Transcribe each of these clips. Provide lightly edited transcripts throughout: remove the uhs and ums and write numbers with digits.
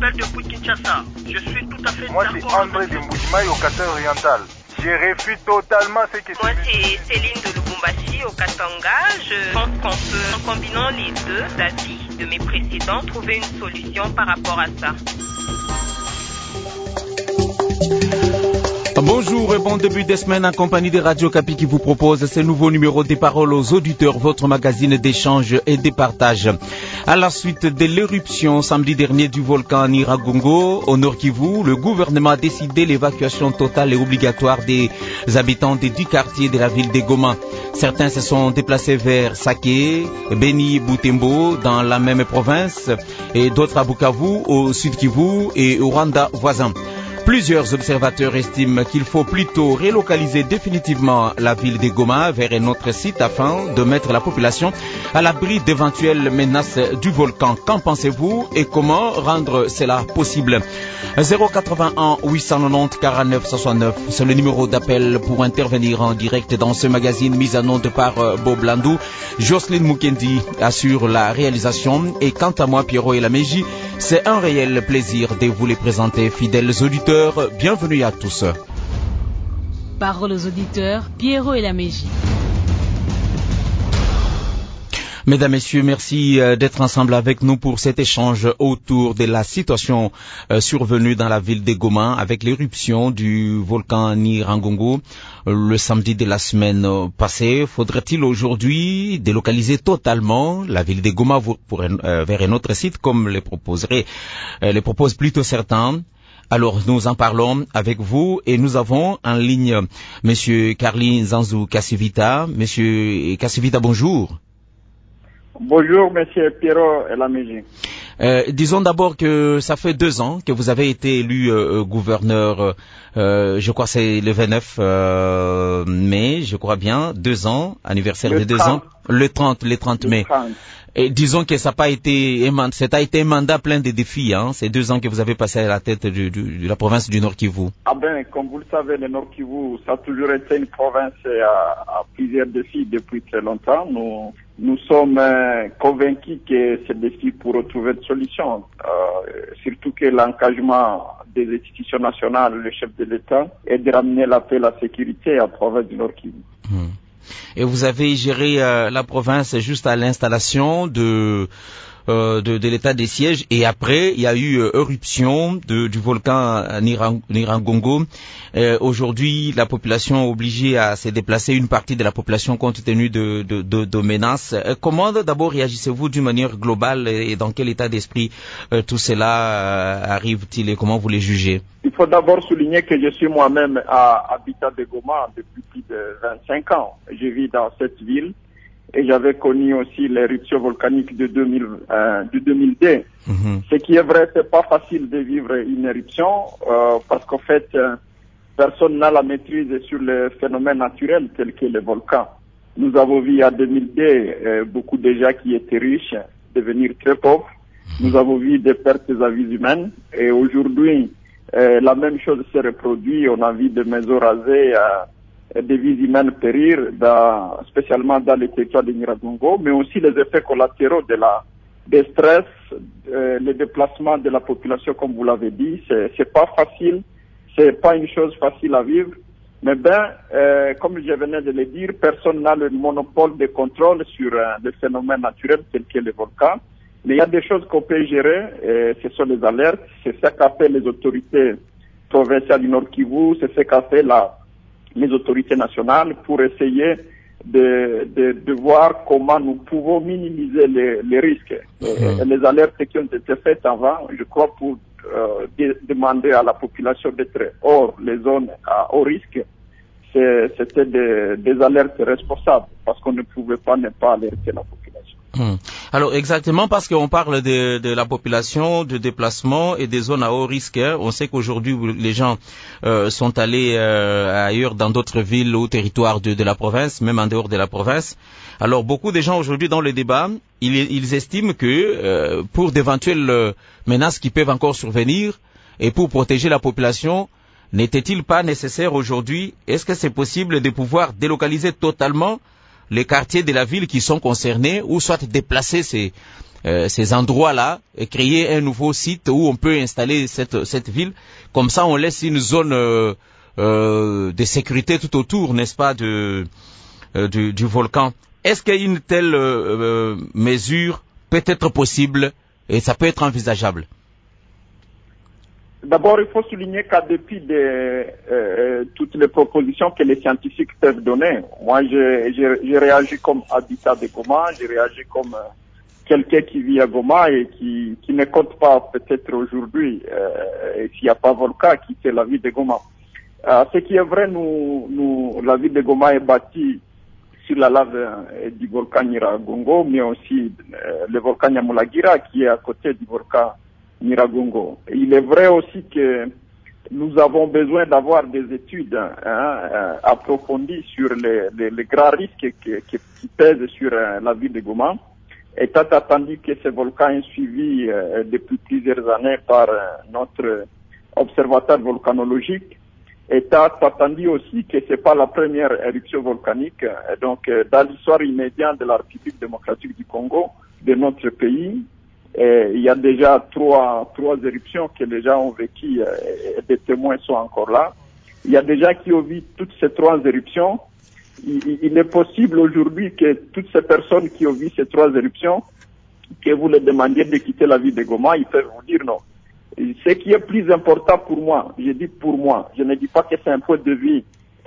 appelle depuis Kinshasa. Je suis tout à fait Moi, d'accord. c'est André de Mbujimaï au Qatar oriental. Je refuse totalement ce que Moi, c'est Céline de Lubumbashi au Katanga. Je pense qu'on peut, en combinant les deux avis de mes précédents, trouver une solution par rapport à ça. Bonjour et bon début de semaine en compagnie de Radio Kapi qui vous propose ce nouveau numéro des paroles aux auditeurs, votre magazine d'échange et de partage. À la suite de l'éruption samedi dernier du volcan Nyiragongo au Nord Kivu, le gouvernement a décidé l'évacuation totale et obligatoire des habitants des 10 quartiers de la ville de Goma. Certains se sont déplacés vers Sake, Beni, Butembo dans la même province et d'autres à Bukavu, au Sud Kivu et au Rwanda voisin. Plusieurs observateurs estiment qu'il faut plutôt relocaliser définitivement la ville de Goma vers un autre site afin de mettre la population à l'abri d'éventuelles menaces du volcan. Qu'en pensez-vous et comment rendre cela possible? 081 890 49 69, c'est le numéro d'appel pour intervenir en direct dans ce magazine mis en onde par Bob Landou. Jocelyne Mukendi assure la réalisation et quant à moi, Pierrot Elameji, c'est un réel plaisir de vous les présenter, fidèles auditeurs. Bienvenue à tous. Parole aux auditeurs, Pierrot Elameji. Mesdames, Messieurs, merci d'être ensemble avec nous pour cet échange autour de la situation survenue dans la ville de Goma avec l'éruption du volcan Nyiragongo le samedi de la semaine passée. Faudrait-il aujourd'hui délocaliser totalement la ville de Goma vers un autre site comme le proposent plutôt certains? Alors, nous en parlons avec vous et nous avons en ligne Monsieur Carly Nzanzu Kassivita. Monsieur Kassivita, bonjour. Bonjour, Monsieur Pierrot Elameji. Disons d'abord que ça fait 2 ans que vous avez été élu gouverneur, je crois que c'est le 29 mai, je crois bien, 2 ans, anniversaire de 2 ans, le 30 mai. 30. Et disons que ça a été un mandat plein de défis, hein, ces 2 ans que vous avez passé à la tête de la province du Nord Kivu. Ah ben, comme vous le savez, le Nord Kivu, ça a toujours été une province à plusieurs défis depuis très longtemps. Nous sommes convaincus que ces défis pourront trouver une solution, surtout que l'engagement des institutions nationales, le chef de l'État, est de ramener la paix et la sécurité à la province du Nord Kivu. Et vous avez géré la province juste à l'installation de l'état des sièges et après il y a eu éruption du volcan Nyiragongo. Aujourd'hui, la population est obligée à se déplacer, une partie de la population compte tenu de menaces. Comment d'abord réagissez-vous d'une manière globale et dans quel état d'esprit tout cela arrive-t-il et comment vous les jugez? Il faut d'abord souligner que je suis moi-même habitant de Goma depuis plus de 25 ans. Je vis dans cette ville et j'avais connu aussi l'éruption volcanique de 2002. Ce qui est vrai, c'est pas facile de vivre une éruption parce qu'en fait, personne n'a la maîtrise sur les phénomènes naturels tels que les volcans. Nous avons vu en 2002 beaucoup de gens qui étaient riches devenir très pauvres. Nous avons vu des pertes à vie humaines et aujourd'hui, la même chose s'est reproduite. On a vu des maisons rasées, des vies humaines périr, spécialement dans les territoires de Nyiragongo, mais aussi les effets collatéraux des stress, les déplacements de la population, comme vous l'avez dit. C'est pas facile, c'est pas une chose facile à vivre. Mais comme je venais de le dire, personne n'a le monopole de contrôle sur les phénomènes naturels tels que les volcans. Mais il y a des choses qu'on peut gérer, ce sont les alertes, c'est ce qu'a fait les autorités provinciales du Nord Kivu, c'est ce qu'a fait les autorités nationales pour essayer de voir comment nous pouvons minimiser les risques. Et les alertes qui ont été faites avant, je crois, pour demander à la population d'être hors les zones à haut risque, c'était des alertes responsables parce qu'on ne pouvait pas ne pas alerter la population. Alors exactement parce qu'on parle de la population, de déplacement et des zones à haut risque. On sait qu'aujourd'hui les gens sont allés ailleurs dans d'autres villes ou territoires de la province, même en dehors de la province. Alors beaucoup de gens aujourd'hui dans le débat, ils estiment que pour d'éventuelles menaces qui peuvent encore survenir et pour protéger la population, n'était-il pas nécessaire aujourd'hui, est-ce que c'est possible de pouvoir délocaliser totalement les quartiers de la ville qui sont concernés, ou soit déplacer ces endroits-là et créer un nouveau site où on peut installer cette ville. Comme ça, on laisse une zone de sécurité tout autour, n'est-ce pas, du volcan. Est-ce qu'une telle mesure peut être possible et ça peut être envisageable? D'abord, il faut souligner qu'en dépit de toutes les propositions que les scientifiques peuvent donner, moi, j'ai réagi comme habitant de Goma, j'ai réagi comme quelqu'un qui vit à Goma et qui ne compte pas peut-être aujourd'hui, s'il n'y a pas volcan, qui fait la ville de Goma. Ce qui est vrai, la ville de Goma est bâtie sur la lave du volcan Nyiragongo, mais aussi le volcan Nyamulagira qui est à côté du volcan Nyiragongo. Il est vrai aussi que nous avons besoin d'avoir des études approfondies sur les grands risques qui pèsent sur la ville de Goma, étant attendu que ce volcan est suivi depuis plusieurs années par notre observatoire volcanologique, étant attendu aussi que c'est pas la première éruption volcanique. Donc, dans l'histoire immédiate de la République démocratique du Congo, de notre pays, il y a déjà trois éruptions que les gens ont vécues et des témoins sont encore là. Il y a des gens qui ont vu toutes ces trois éruptions. Il est possible aujourd'hui que toutes ces personnes qui ont vu ces trois éruptions, que vous les demandiez de quitter la ville de Goma, ils peuvent vous dire non. Ce qui est plus important pour moi, je dis pour moi, je ne dis pas que c'est un point de vue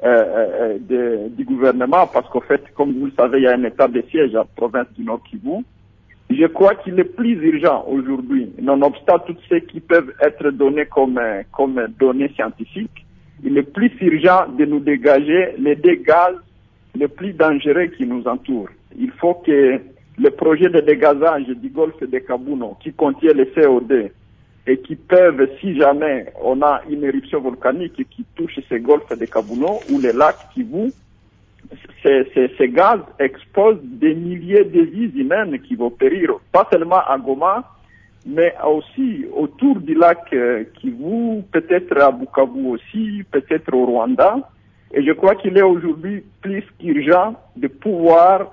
du gouvernement, parce qu'en fait, comme vous le savez, il y a un état de siège à la province du Nord Kivu. Je crois qu'il est plus urgent aujourd'hui, nonobstant toutes ces qui peuvent être données comme données scientifiques, il est plus urgent de nous dégager les deux gaz les plus dangereux qui nous entourent. Il faut que le projet de dégazage du golfe de Kabuno, qui contient le CO2, et qui peuvent, si jamais on a une éruption volcanique qui touche ces golfes de Kabuno ou les lacs Kivu, ces gaz exposent des milliers de vies humaines qui vont périr, pas seulement à Goma, mais aussi autour du lac Kivu, peut-être à Bukavu aussi, peut-être au Rwanda. Et je crois qu'il est aujourd'hui plus qu'urgent de pouvoir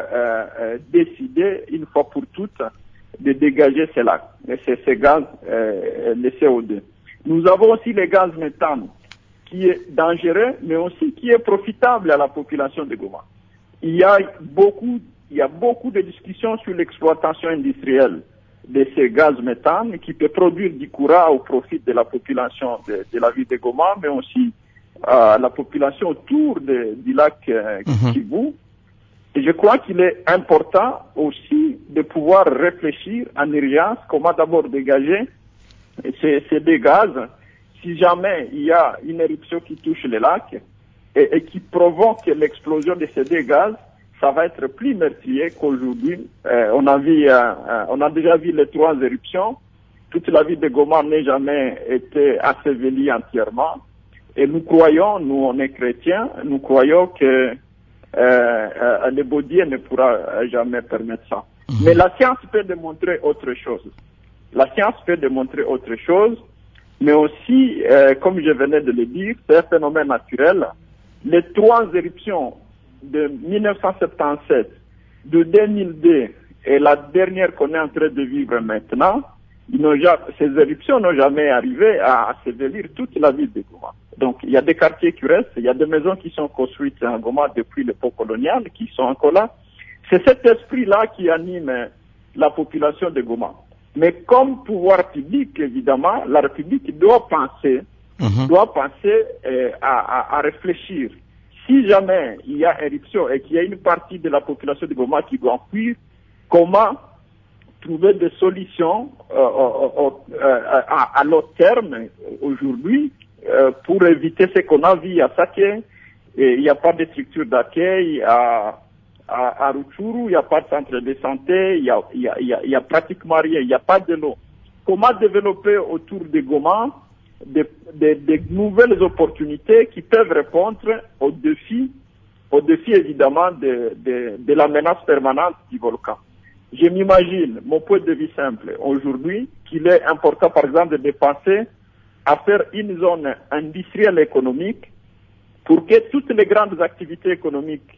décider une fois pour toutes de dégager ces lacs, ces gaz, les CO2. Nous avons aussi les gaz méthane, qui est dangereux, mais aussi qui est profitable à la population de Goma. Il y a beaucoup de discussions sur l'exploitation industrielle de ces gaz méthane qui peut produire du courant au profit de la population de la ville de Goma, mais aussi la population autour du lac Kivu. Et je crois qu'il est important aussi de pouvoir réfléchir en urgence comment d'abord dégager ces deux gaz. Si jamais il y a une éruption qui touche les lacs et qui provoque l'explosion de ces deux gaz, ça va être plus meurtrier qu'aujourd'hui. On a déjà vu les trois éruptions. Toute la ville de Goma n'a jamais été assevelie entièrement. Et nous croyons, nous on est chrétiens, nous croyons que le Baudier ne pourra jamais permettre ça. Mais la science peut démontrer autre chose. La science peut démontrer autre chose, mais aussi, comme je venais de le dire, c'est un phénomène naturel. Les trois éruptions de 1977, de 2002 et la dernière qu'on est en train de vivre maintenant, ces éruptions n'ont jamais arrivé à assevelir toute la ville de Goma. Donc, il y a des quartiers qui restent, il y a des maisons qui sont construites à Goma depuis l'époque coloniale, qui sont encore là. C'est cet esprit-là qui anime la population de Goma. Mais comme pouvoir public, évidemment, la République doit penser à réfléchir. Si jamais il y a éruption et qu'il y a une partie de la population de Goma qui doit fuir, comment trouver des solutions à long terme aujourd'hui pour éviter ce qu'on a vu à Sake. Il n'y a pas de structure d'accueil à Rutshuru, il n'y a pas de centre de santé, il y a pratiquement rien, il n'y a pas de l'eau. Comment développer autour de Goma des nouvelles opportunités qui peuvent répondre aux défis évidemment de la menace permanente du volcan. Je m'imagine, mon point de vue simple, aujourd'hui, qu'il est important, par exemple, de penser à faire une zone industrielle économique pour que toutes les grandes activités économiques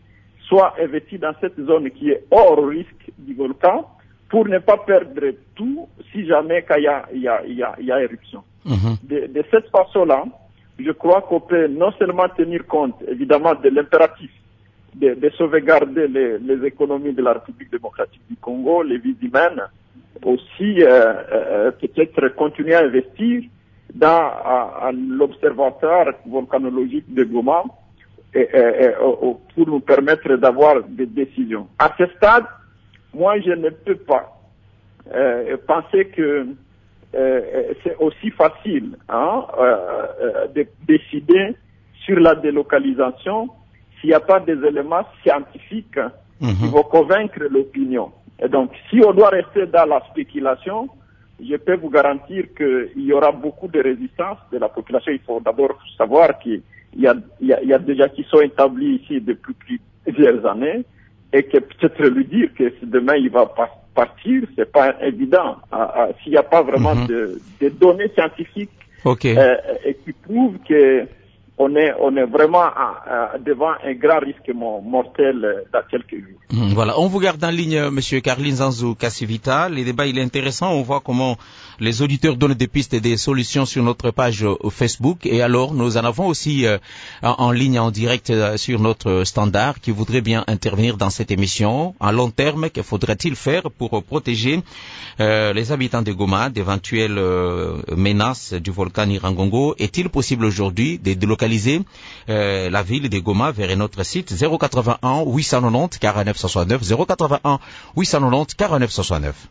soient investis dans cette zone qui est hors risque du volcan pour ne pas perdre tout si jamais il y a éruption. De cette façon-là, je crois qu'on peut non seulement tenir compte, évidemment, de l'impératif de sauvegarder les économies de la République démocratique du Congo, les vies humaines, aussi peut-être continuer à investir dans l'observatoire volcanologique de Goma pour nous permettre d'avoir des décisions. À ce stade, moi, je ne peux pas penser que c'est aussi facile de décider sur la délocalisation s'il n'y a pas des éléments scientifiques qui vont convaincre l'opinion. Et donc, si on doit rester dans la spéculation, je peux vous garantir qu'il y aura beaucoup de résistance de la population. Il faut d'abord savoir qu'il y a déjà qui sont établis ici depuis plusieurs années et que peut-être lui dire que demain il va partir, c'est pas évident. S'il n'y a pas vraiment de données scientifiques et qui prouvent que on est vraiment devant un grand risque mortel dans quelques jours. Voilà, on vous garde en ligne, Monsieur Carlin Zanzou Kassivita. Le débat, il est intéressant. On voit comment les auditeurs donnent des pistes et des solutions sur notre page Facebook. Et alors, nous en avons aussi en ligne, en direct sur notre standard qui voudrait bien intervenir dans cette émission. À long terme, que faudrait-il faire pour protéger les habitants de Goma d'éventuelles menaces du volcan Nyiragongo? Est-il possible aujourd'hui de délocaliser la ville de Goma vers un autre site? 081 890 49 69 081 890 49 69.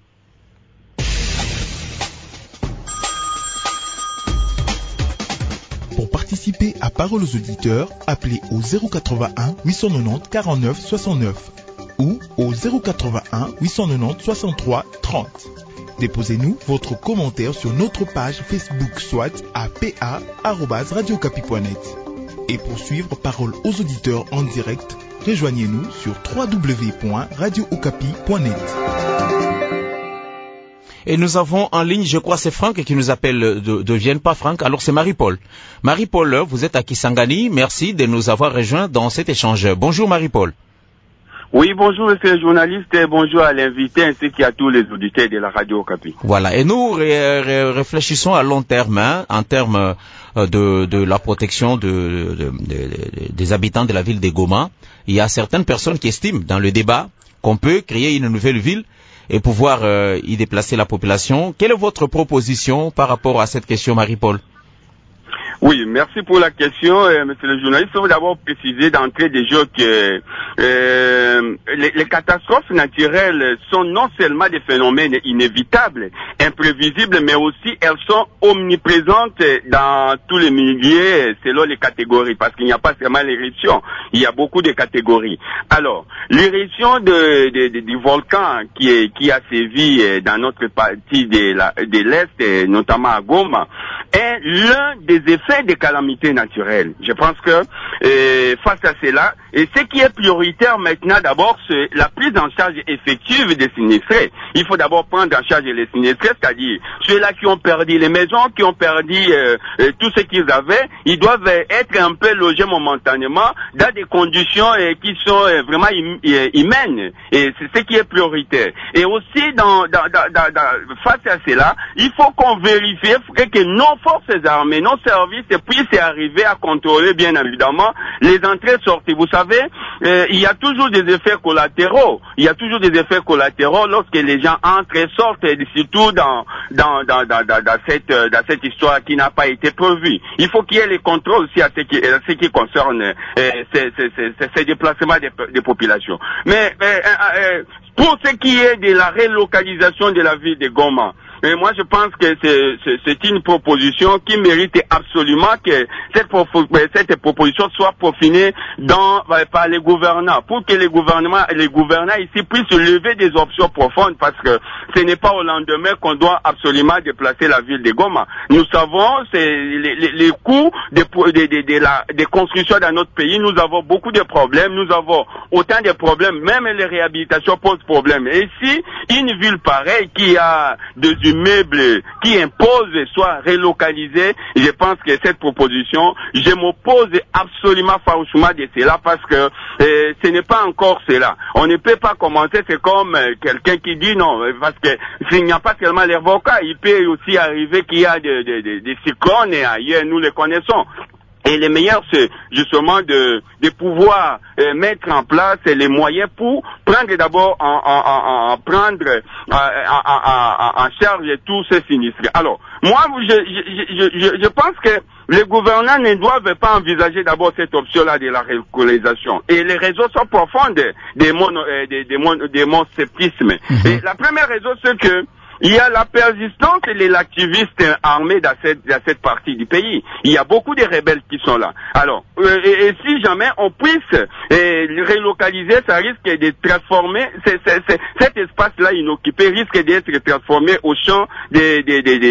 Pour participer à Parole aux auditeurs, appelez au 081 890 49 69 ou au 081 890 63 30. Déposez-nous votre commentaire sur notre page Facebook, soit à pa@radiocapi.net. Et pour suivre Parole aux auditeurs en direct, rejoignez-nous sur www.radiookapi.net. Et nous avons en ligne, je crois, c'est Franck qui nous appelle de Vienne, pas Franck, alors c'est Marie-Paul. Marie-Paul, vous êtes à Kisangani, merci de nous avoir rejoints dans cet échange. Bonjour Marie-Paul. Oui, bonjour monsieur le journaliste, et bonjour à l'invité ainsi qu'à tous les auditeurs de la Radio Okapi. Voilà, et nous réfléchissons à long terme, en termes de la protection des habitants de la ville de Goma. Il y a certaines personnes qui estiment dans le débat qu'on peut créer une nouvelle ville et pouvoir y déplacer la population. Quelle est votre proposition par rapport à cette question, Marie-Paul? Oui, merci pour la question, monsieur le journaliste. Il faut d'abord préciser d'entrée des jeux que les catastrophes naturelles sont non seulement des phénomènes inévitables, imprévisibles, mais aussi elles sont omniprésentes dans tous les milieux selon les catégories, parce qu'il n'y a pas seulement l'éruption, il y a beaucoup de catégories. Alors, l'éruption du volcan qui a sévi dans notre partie de l'Est, notamment à Goma, est l'un des effets des calamités naturelles. Je pense que face à cela, et ce qui est prioritaire maintenant d'abord, c'est la prise en charge effective des sinistrés. Il faut d'abord prendre en charge les sinistrés, c'est-à-dire ceux-là qui ont perdu les maisons, qui ont perdu tout ce qu'ils avaient, ils doivent être un peu logés momentanément dans des conditions qui sont vraiment humaines. Et c'est ce qui est prioritaire. Et aussi face à cela, il faut qu'on vérifie que nos forces armées, nos services puissent arriver à contrôler bien évidemment les entrées-sorties. Vous savez, il y a toujours des effets collatéraux. Il y a toujours des effets collatéraux lorsque les gens entrent et sortent, et surtout dans cette histoire qui n'a pas été prévue. Il faut qu'il y ait les contrôles aussi à ce qui concerne ces déplacements des populations. Mais pour ce qui est de la relocalisation de la ville de Goma, et moi, je pense que c'est une proposition qui mérite absolument que cette proposition soit peaufinée par les gouvernants, pour que les gouvernants ici puissent lever des options profondes, parce que ce n'est pas au lendemain qu'on doit absolument déplacer la ville de Goma. Nous savons, les coûts des constructions dans notre pays, nous avons beaucoup de problèmes, nous avons autant de problèmes, même les réhabilitations posent problème. Et si une ville pareille qui a des immeubles qui imposent soient relocalisés. Je pense que cette proposition, je m'oppose absolument farouchement de cela parce que ce n'est pas encore cela. On ne peut pas commencer, c'est comme quelqu'un qui dit non, parce que s'il n'y a pas seulement les volcans, il peut aussi arriver qu'il y a des cyclones et ailleurs, nous les connaissons. Et le meilleur, c'est justement de pouvoir mettre en place les moyens pour prendre d'abord en charge tous ces sinistres. Alors, moi, je pense que les gouvernants ne doivent pas envisager d'abord cette option-là de la relocalisation. Et les raisons sont profondes de mon sceptisme. Et la première raison, c'est que il y a la persistance et l'activiste armé dans cette partie du pays. Il y a beaucoup de rebelles qui sont là. Alors, et si jamais on puisse relocaliser, ça risque de transformer cet espace-là inoccupé risque d'être transformé au champ des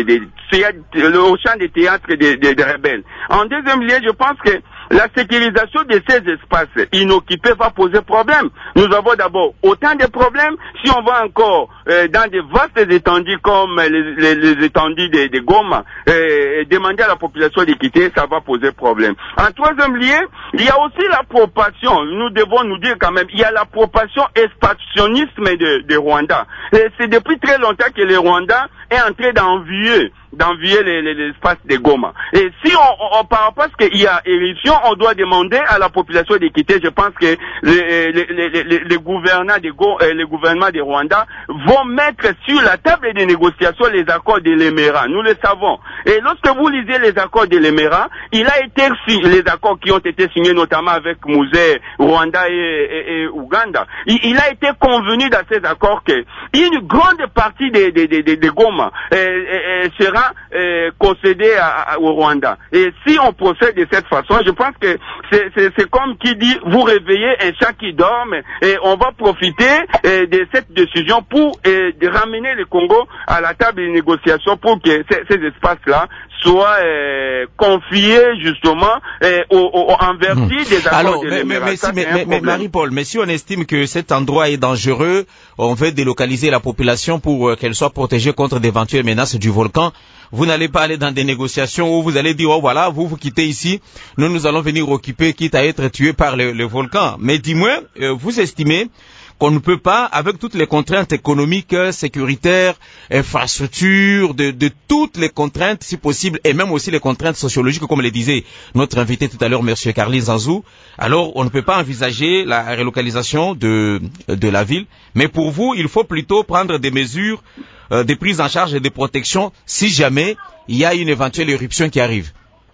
théâtres des rebelles. En deuxième lieu, je pense que la sécurisation de ces espaces inoccupés va poser problème. Nous avons d'abord autant de problèmes si on va encore dans des vastes étendues comme les étendues de Goma demander à la population de quitter, ça va poser problème. En troisième lieu, il y a aussi l'appropriation. Nous devons nous dire quand même, il y a l'appropriation expansionnisme de Rwanda. C'est depuis très longtemps que le Rwanda est en train d'envier l'espace de Goma. Et si on par rapport à ce qu'il y a éruption, on doit demander à la population de quitter. Je pense que les gouvernements de Rwanda vont mettre sur la table des négociations les accords de l'Emera. Nous le savons. Et lorsque vous lisez les accords de l'Emera, il a été les accords qui ont été signés notamment avec Musée, Rwanda et Ouganda. Il a été convenu dans ces accords que une grande partie de Goma sera concédée au Rwanda. Et si on procède de cette façon, je pense que c'est comme qui dit vous réveillez un chat qui dort, et on va profiter de cette décision pour ramener le Congo à la table des négociations pour que ces espaces-là soient confiés justement en vertu des accords de l'Émirat. Mais Marie-Paul, mais si on estime que cet endroit est dangereux, on veut délocaliser la population pour qu'elle soit protégée contre d'éventuelles menaces du volcan, vous n'allez pas aller dans des négociations où vous allez dire, oh voilà, vous quittez ici, nous allons venir occuper, quitte à être tués par le volcan. Mais dis-moi, vous estimez qu'on ne peut pas, avec toutes les contraintes économiques, sécuritaires, infrastructures, de toutes les contraintes, si possible, et même aussi les contraintes sociologiques, comme le disait notre invité tout à l'heure, M. Carly Zanzou, alors on ne peut pas envisager la relocalisation de la ville. Mais pour vous, il faut plutôt prendre des mesures de prise en charge et de protection si jamais il y a une éventuelle éruption qui arrive.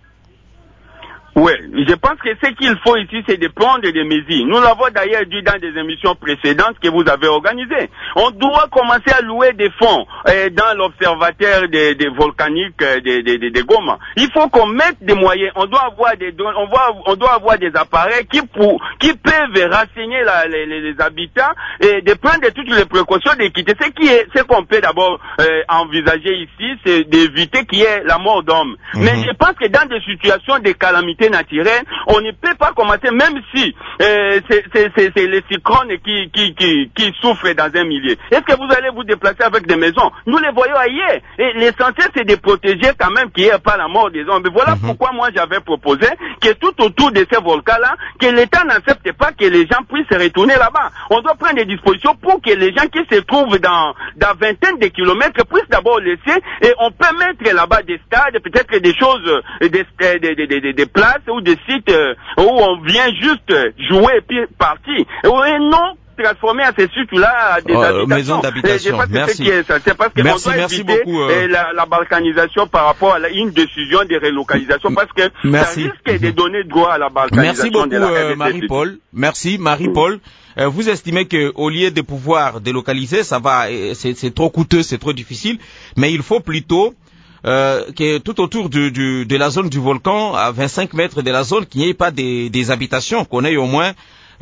Oui, je pense que ce qu'il faut ici, c'est de prendre des mesures. Nous l'avons d'ailleurs dit dans des émissions précédentes que vous avez organisées. On doit commencer à louer des fonds dans l'observatoire des volcaniques de Goma. Il faut qu'on mette des moyens. On doit avoir des appareils qui peuvent renseigner les habitants et de prendre toutes les précautions d'équité. Ce qu'on peut d'abord envisager ici, c'est d'éviter qu'il y ait la mort d'hommes. Mais je pense que dans des situations de calamité naturelle, on ne peut pas commencer, même si c'est les cyclones qui souffrent dans un milieu. Est-ce que vous allez vous déplacer avec des maisons? Nous les voyons ailleurs. Et l'essentiel, c'est de protéger quand même qu'il n'y ait pas la mort des hommes. Mais voilà pourquoi moi j'avais proposé que tout autour de ces volcans-là, que l'État n'accepte pas que les gens puissent retourner là-bas. On doit prendre des dispositions pour que les gens qui se trouvent dans vingtaine de kilomètres puissent d'abord laisser, et on peut mettre là-bas des stades, peut-être des choses, des places ou des sites où on vient juste jouer et puis partir. Et non transformer à ces sites-là des habitations. Maisons d'habitation. Merci. C'est parce que on doit éviter beaucoup, la balkanisation par rapport à une décision de relocalisation, parce que ça risque de donner droit à la balkanisation. Merci beaucoup, Marie-Paul. Merci, Marie-Paul. Vous estimez que au lieu de pouvoir délocaliser, ça va, c'est trop coûteux, c'est trop difficile, mais il faut plutôt que tout autour de la zone du volcan, à 25 mètres de la zone, qu'il n'y ait pas des habitations, qu'on ait au moins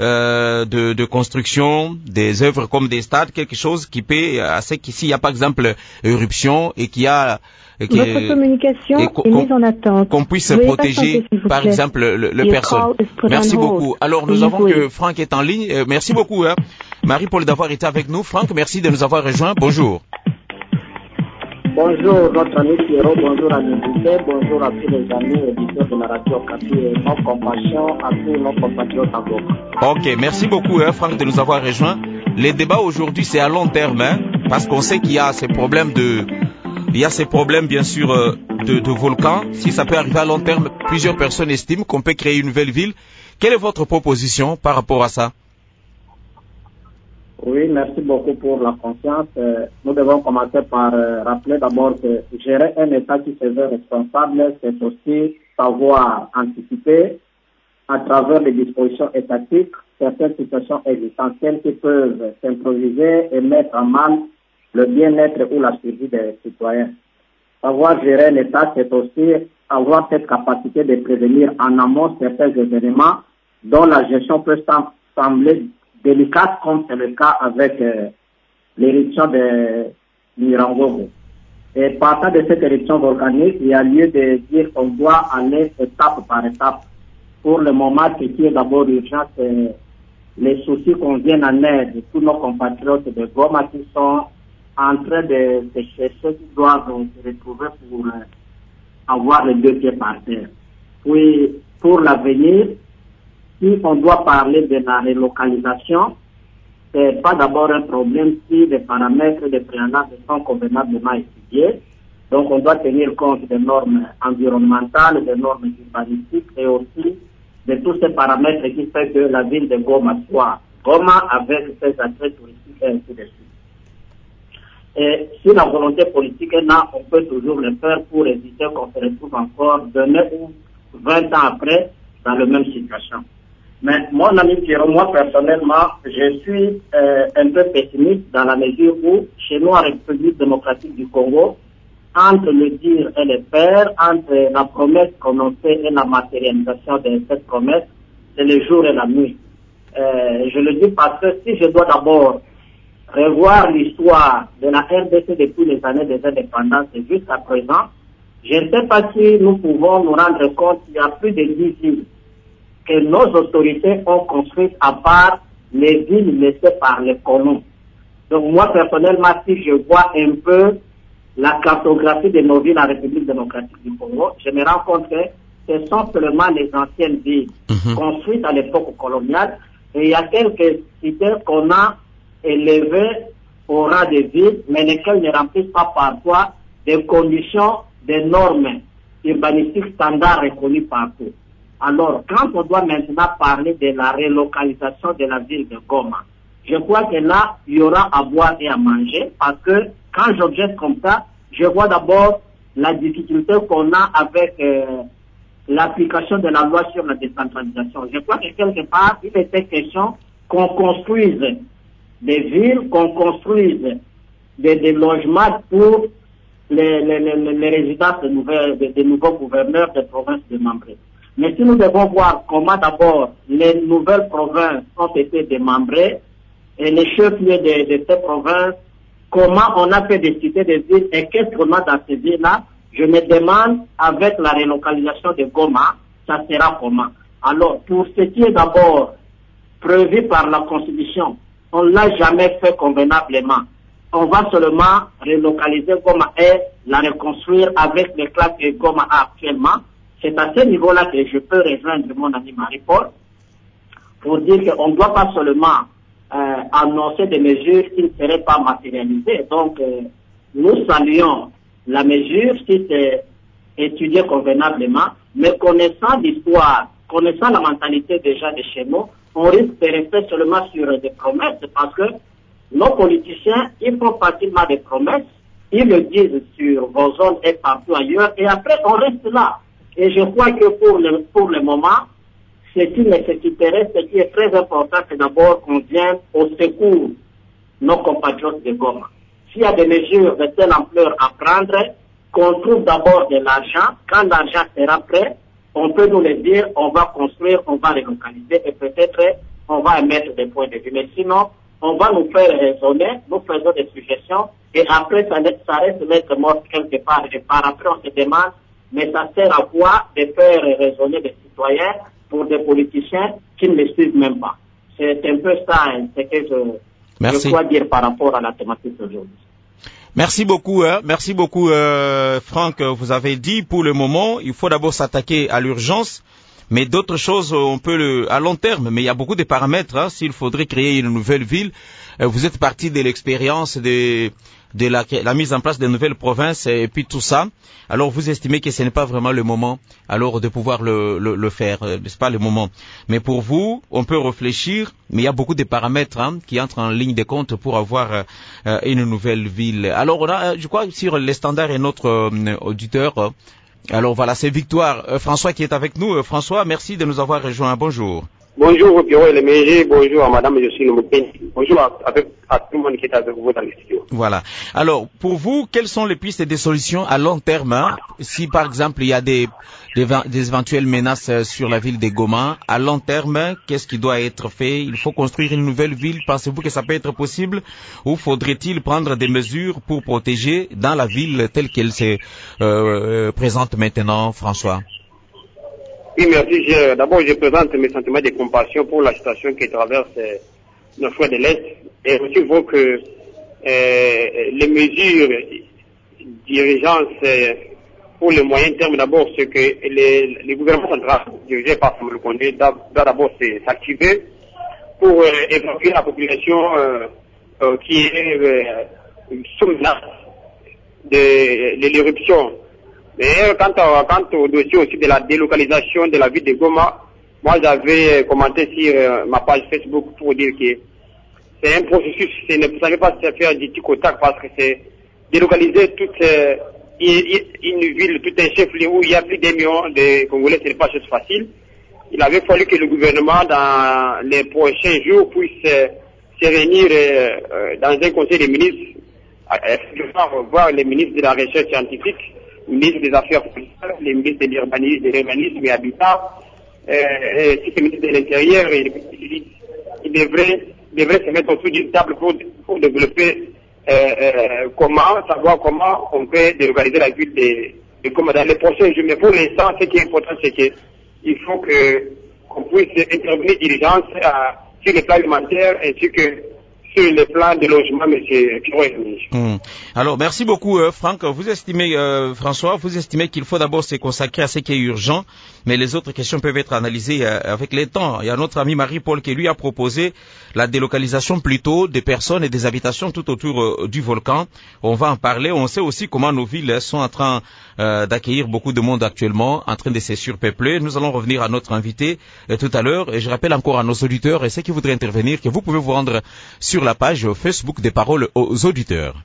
de construction, des œuvres comme des stades, quelque chose qui peut, s'il y a par exemple éruption et qu'il y a votre communication est mise en attente. Qu'on puisse protéger, par exemple, le personne. Merci beaucoup. Alors, nous avons que Franck est en ligne. Merci beaucoup, Marie-Paul, d'avoir été avec nous. Franck, merci de nous avoir rejoints. Bonjour. Bonjour notre ami Pierrot, bonjour à l'invité, bonjour à tous les amis éditeurs de la radio Okapi et nos compassions à tous nos compatriotes en Goma. Ok, merci beaucoup Franck de nous avoir rejoints. Les débats aujourd'hui c'est à long terme, parce qu'on sait qu'il y a ces problèmes bien sûr de volcans. Si ça peut arriver à long terme, plusieurs personnes estiment qu'on peut créer une nouvelle ville. Quelle est votre proposition par rapport à ça? Oui, merci beaucoup pour la confiance. Nous devons commencer par rappeler d'abord que gérer un État qui se veut responsable, c'est aussi savoir anticiper à travers les dispositions étatiques certaines situations existentielles qui peuvent s'improviser et mettre en mal le bien-être ou la survie des citoyens. Savoir gérer un État, c'est aussi avoir cette capacité de prévenir en amont certains événements dont la gestion peut sembler délicate, comme c'est le cas avec l'éruption de Mirangogo. Et partant de cette éruption volcanique, il y a lieu de dire qu'on doit aller étape par étape. Pour le moment, ce qui est d'abord urgent, c'est les soucis qu'on vienne en aide de tous nos compatriotes de Goma qui sont en train de se chercher, qui doivent se retrouver pour avoir les deux pieds par terre. Puis, pour l'avenir, si on doit parler de la relocalisation, c'est pas d'abord un problème si les paramètres de préalable sont convenablement étudiés. Donc, on doit tenir compte des normes environnementales, des normes urbanistiques et aussi de tous ces paramètres qui font que la ville de Goma soit Goma avec ses attraits touristiques et ainsi de suite. Et si la volonté politique est là, on peut toujours le faire pour éviter qu'on se retrouve encore demain ou 20 ans après dans la même situation. Mais mon ami Pierrot, moi personnellement, je suis un peu pessimiste dans la mesure où, chez nous en République démocratique du Congo, entre le dire et le faire, entre la promesse prononcée et la matérialisation de cette promesse, c'est le jour et la nuit. Je le dis parce que si je dois d'abord revoir l'histoire de la RDC depuis les années des indépendances jusqu'à présent, je ne sais pas si nous pouvons nous rendre compte qu'il y a plus de 10 villes que nos autorités ont construites à part les villes laissées par les colons. Donc moi personnellement, si je vois un peu la cartographie de nos villes en République démocratique du Congo, je me rends compte que ce sont seulement les anciennes villes construites à l'époque coloniale, et il y a quelques cités qu'on a élevées au rang des villes, mais lesquelles ne remplissent pas parfois des conditions, des normes urbanistiques standards reconnues partout. Alors, quand on doit maintenant parler de la relocalisation de la ville de Goma, je crois que là, il y aura à boire et à manger, parce que quand j'objecte comme ça, je vois d'abord la difficulté qu'on a avec l'application de la loi sur la décentralisation. Je crois que quelque part, il était question qu'on construise des villes, qu'on construise des logements pour les résidences des nouveaux gouverneurs des provinces démembrées. Mais si nous devons voir comment d'abord les nouvelles provinces ont été démembrées et les chefs-lieux de ces provinces, comment on a fait des cités des villes et qu'est-ce qu'on a dans ces villes-là, je me demande avec la relocalisation de Goma, ça sera comment. Alors, pour ce qui est d'abord prévu par la Constitution, on ne l'a jamais fait convenablement. On va seulement relocaliser Goma et la reconstruire avec les classes que Goma a actuellement. C'est à ce niveau-là que je peux rejoindre mon ami Marie-Paul pour dire qu'on ne doit pas seulement annoncer des mesures qui ne seraient pas matérialisées. Donc, nous saluons la mesure si c'est étudié convenablement, mais connaissant l'histoire, connaissant la mentalité déjà de chez nous, on risque de rester seulement sur des promesses parce que nos politiciens, ils font facilement des promesses, ils le disent sur vos zones et partout ailleurs, et après on reste là. Et je crois que pour le moment, ce qui nécessiterait, ce qui est très important, c'est d'abord qu'on vienne au secours nos compatriotes de Goma. S'il y a des mesures de telle ampleur à prendre, qu'on trouve d'abord de l'argent. Quand l'argent sera prêt, on peut nous le dire, on va construire, on va relocaliser et peut-être on va émettre des points de vue. Mais sinon, on va nous faire raisonner, nous faisons des suggestions et après ça reste mettre mort quelque part. Et par après on se demande, mais ça sert à quoi de faire raisonner des citoyens pour des politiciens qui ne les suivent même pas. C'est un peu ça, ce que je crois dire par rapport à la thématique d'aujourd'hui. Merci beaucoup, Franck. Vous avez dit, pour le moment, il faut d'abord s'attaquer à l'urgence, mais d'autres choses, on peut à long terme. Mais il y a beaucoup de paramètres. S'il faudrait créer une nouvelle ville, vous êtes parti de l'expérience de la mise en place de nouvelles provinces et puis tout ça. Alors vous estimez que ce n'est pas vraiment le moment alors de pouvoir le faire, n'est-ce pas le moment. Mais pour vous, on peut réfléchir, mais il y a beaucoup de paramètres qui entrent en ligne de compte pour avoir une nouvelle ville. Alors on a, je crois, sur les standards et notre auditeur. Alors voilà, c'est Victoire. François qui est avec nous. François, merci de nous avoir rejoints. Bonjour. Bonjour Pierrot et les MG, bonjour à Madame Josie Lumukeni, bonjour à tout le monde qui est avec vous dans le studio. Voilà. Alors, pour vous, quelles sont les pistes de solutions à long terme si par exemple il y a des éventuelles menaces sur la ville de Goma, à long terme, qu'est-ce qui doit être fait? Il faut construire une nouvelle ville, pensez-vous que ça peut être possible? Ou faudrait-il prendre des mesures pour protéger dans la ville telle qu'elle se présente maintenant, François? Oui, merci. D'abord, je présente mes sentiments de compassion pour la situation qui traverse nos frères de l'Est. Et aussi, il faut que les mesures d'urgence pour le moyen terme, d'abord, c'est que les gouvernements centrales, dirigés par Samuel Condé, doivent d'abord s'activer pour évacuer la population qui est sous menace de l'éruption. Mais quant au dossier aussi de la délocalisation de la ville de Goma, moi j'avais commenté sur ma page Facebook pour dire que c'est un processus, ça ne peut pas se faire du tic au tac parce que c'est délocaliser toute une ville, tout un chef-lieu où il y a plus d'1 million de Congolais, ce n'est pas chose facile. Il avait fallu que le gouvernement dans les prochains jours puisse se réunir dans un conseil des ministres, voir les ministres de la recherche scientifique, les ministres des Affaires sociales, les ministres de l'urbanisme et habitat, et si le ministre de l'Intérieur, il devrait se mettre autour d'une table pour développer savoir comment on peut délocaliser la ville de Goma dans les prochains jours. Mais pour l'instant, ce qui est important, c'est qu'il faut qu'on puisse intervenir d'urgence sur les plans alimentaires ainsi que sur le plan de logement, monsieur Pierrot. Alors, merci beaucoup, Franck. Vous estimez, François, vous estimez qu'il faut d'abord se consacrer à ce qui est urgent, mais les autres questions peuvent être analysées avec le temps. Il y a notre ami Marie-Paul qui lui a proposé la délocalisation plutôt des personnes et des habitations tout autour du volcan. On va en parler. On sait aussi comment nos villes sont en train d'accueillir beaucoup de monde actuellement, en train de se surpeupler. Nous allons revenir à notre invité tout à l'heure. Et je rappelle encore à nos auditeurs et ceux qui voudraient intervenir que vous pouvez vous rendre sur la page Facebook des Paroles aux auditeurs.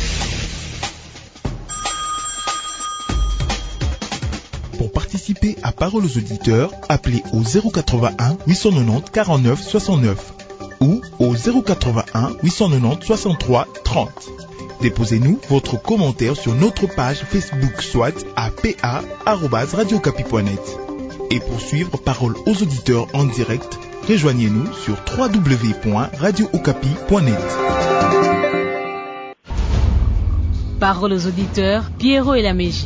Pour participer à Paroles aux auditeurs, appelez au 081 890 49 69 ou au 081 890 63 30. Déposez-nous votre commentaire sur notre page Facebook, soit à pa@radiocapi.net. Et pour suivre Paroles aux auditeurs en direct, rejoignez-nous sur www.radiookapi.net. Paroles aux auditeurs, Pierrot et la Mégie.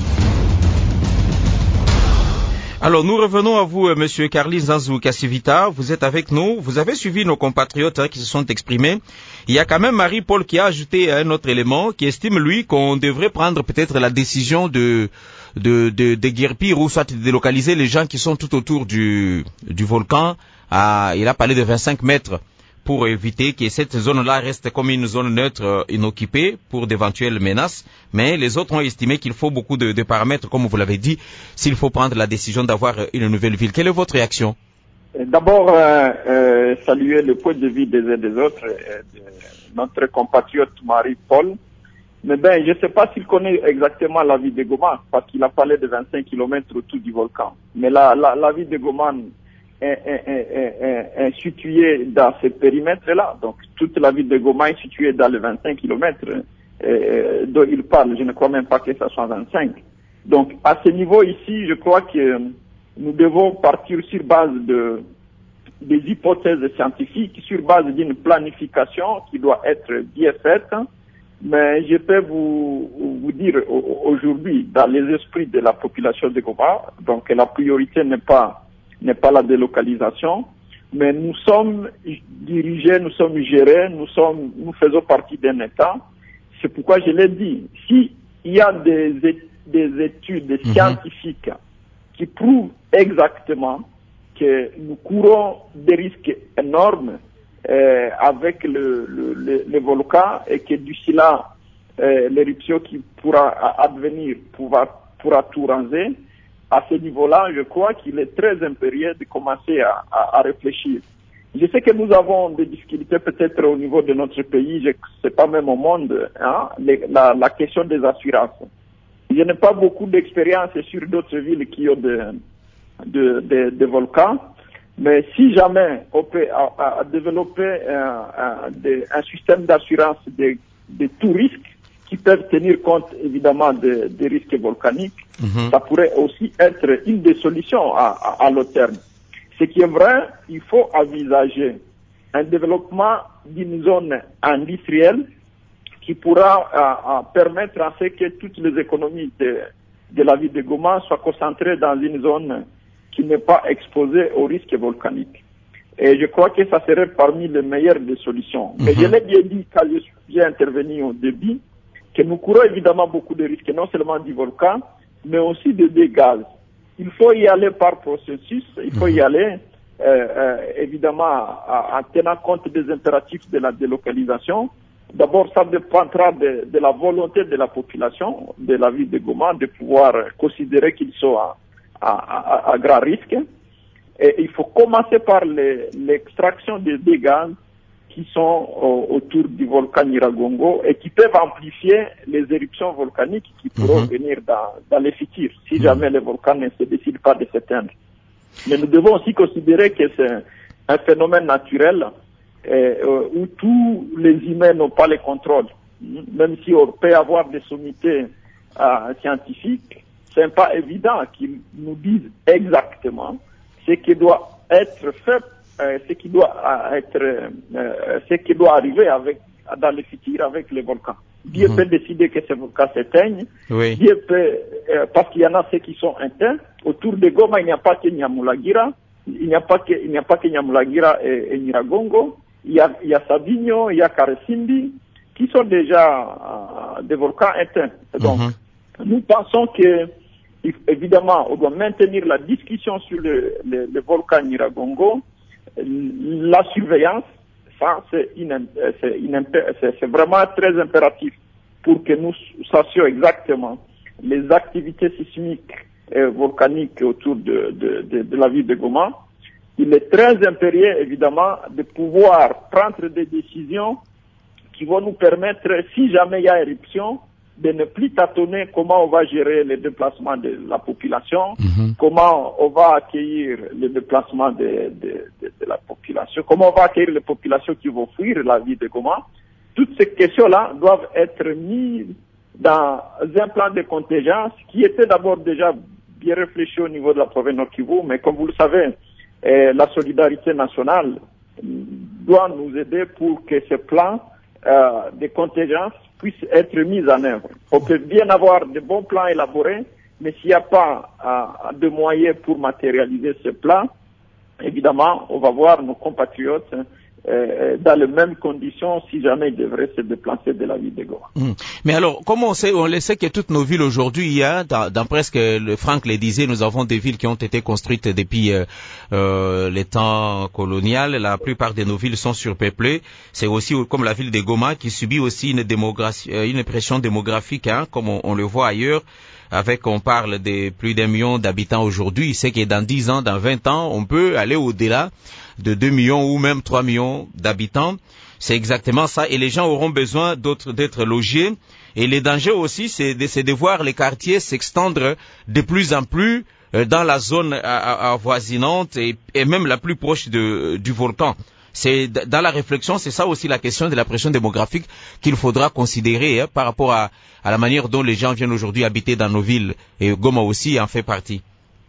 Alors, nous revenons à vous, monsieur Carly Zanzou Kassivita. Vous êtes avec nous. Vous avez suivi nos compatriotes qui se sont exprimés. Il y a quand même Marie-Paul qui a ajouté un autre élément, qui estime, lui, qu'on devrait prendre peut-être la décision de guerpir ou soit de délocaliser les gens qui sont tout autour du volcan. Il a parlé de 25 mètres pour éviter que cette zone-là reste comme une zone neutre inoccupée pour d'éventuelles menaces. Mais les autres ont estimé qu'il faut beaucoup de paramètres, comme vous l'avez dit, s'il faut prendre la décision d'avoir une nouvelle ville. Quelle est votre réaction? D'abord, saluer le point de vue des uns des autres, de notre compatriote Marie-Paul. Mais je ne sais pas s'il connaît exactement la ville de Goma, parce qu'il a parlé de 25 km autour du volcan. Mais la ville de Goma est située dans ce périmètre-là. Donc, toute la ville de Goma est située dans les 25 km dont il parle. Je ne crois même pas que ça soit 25. Donc, à ce niveau ici, je crois que nous devons partir sur base des hypothèses scientifiques, sur base d'une planification qui doit être bien faite. Mais je peux vous dire aujourd'hui, dans les esprits de la population de Goma, donc la priorité n'est pas la délocalisation, mais nous sommes dirigés, nous sommes gérés, nous faisons partie d'un État. C'est pourquoi je l'ai dit. S'il y a des études scientifiques qui prouvent exactement que nous courons des risques énormes avec les volcans et que d'ici là, l'éruption qui pourra advenir pourra tout raser, à ce niveau-là, je crois qu'il est très impérieux de commencer à réfléchir. Je sais que nous avons des difficultés peut-être au niveau de notre pays, c'est pas même au monde, hein, la question des assurances. Je n'ai pas beaucoup d'expérience sur d'autres villes qui ont des volcans, mais si jamais on peut développer un système d'assurance de tout risque qui peuvent tenir compte évidemment des risques volcaniques, ça pourrait aussi être une des solutions à long terme. Ce qui est vrai, il faut envisager un développement d'une zone industrielle qui pourra permettre à ce que toutes les économies de la ville de Goma soient concentrées dans une zone qui n'est pas exposée aux risques volcaniques. Et je crois que ça serait parmi les meilleures des solutions. Mais je l'ai bien dit quand je suis intervenu au début, que nous courons évidemment beaucoup de risques, non seulement du volcan, mais aussi des gaz. Il faut y aller par processus, il faut y aller évidemment en tenant compte des impératifs de la délocalisation. D'abord, ça dépendra de la volonté de la population de la ville de Goma de pouvoir considérer qu'ils sont à grand risque. Et il faut commencer par l'extraction des gaz qui sont autour du volcan Nyiragongo et qui peuvent amplifier les éruptions volcaniques qui pourront venir dans les futurs, si jamais le volcan ne se décide pas de s'éteindre. Mais nous devons aussi considérer que c'est un phénomène naturel où tous les humains n'ont pas le contrôle. Même si on peut avoir des sommités scientifiques, c'est pas évident qu'ils nous disent exactement ce qui doit être fait, ce qui doit arriver dans le futur avec les volcans. Dieu peut décider que ces volcans s'éteignent. Oui. Dieu peut, parce qu'il y en a ceux qui sont éteints. Autour de Goma, il n'y a pas que Nyamulagira. Il n'y a pas que Nyamulagira et Nyiragongo. Il y a Savinho, il y a Karesindi, qui sont déjà des volcans éteints. Donc, nous pensons que, évidemment, on doit maintenir la discussion sur le volcan Nyiragongo, la surveillance. Ça, c'est vraiment très impératif pour que nous sachions exactement les activités sismiques et volcaniques autour de la ville de Goma. Il est très impérieux, évidemment, de pouvoir prendre des décisions qui vont nous permettre, si jamais il y a éruption, de ne plus tâtonner comment on va gérer les déplacements de la population, comment on va accueillir les déplacements de la population, comment on va accueillir les populations qui vont fuir la ville de Goma. Toutes ces questions-là doivent être mises dans un plan de contingence qui était d'abord déjà bien réfléchi au niveau de la province Nord Kivu, mais comme vous le savez, la solidarité nationale doit nous aider pour que ce plan de contingence puisse être mis en œuvre. On peut bien avoir de bons plans élaborés, mais s'il n'y a pas de moyens pour matérialiser ce plan, évidemment, on va voir nos compatriotes dans les mêmes conditions si jamais ils devraient se déplacer de la ville de Goma. Mais alors, comment on le sait que toutes nos villes aujourd'hui, il y a, dans presque, Franck le disait, nous avons des villes qui ont été construites depuis les temps coloniaux. La plupart de nos villes sont surpeuplées. C'est aussi comme la ville de Goma qui subit aussi une pression démographique, hein, comme on le voit ailleurs. On parle de plus d'1 million d'habitants aujourd'hui. C'est que dans 10 ans, dans 20 ans, on peut aller au-delà de 2 millions ou même 3 millions d'habitants. C'est exactement ça. Et les gens auront besoin d'être logés. Et les dangers aussi, c'est de voir les quartiers s'extendre de plus en plus dans la zone avoisinante et même la plus proche du volcan. C'est dans la réflexion, c'est ça aussi la question de la pression démographique qu'il faudra considérer par rapport à la manière dont les gens viennent aujourd'hui habiter dans nos villes, et Goma aussi en fait partie.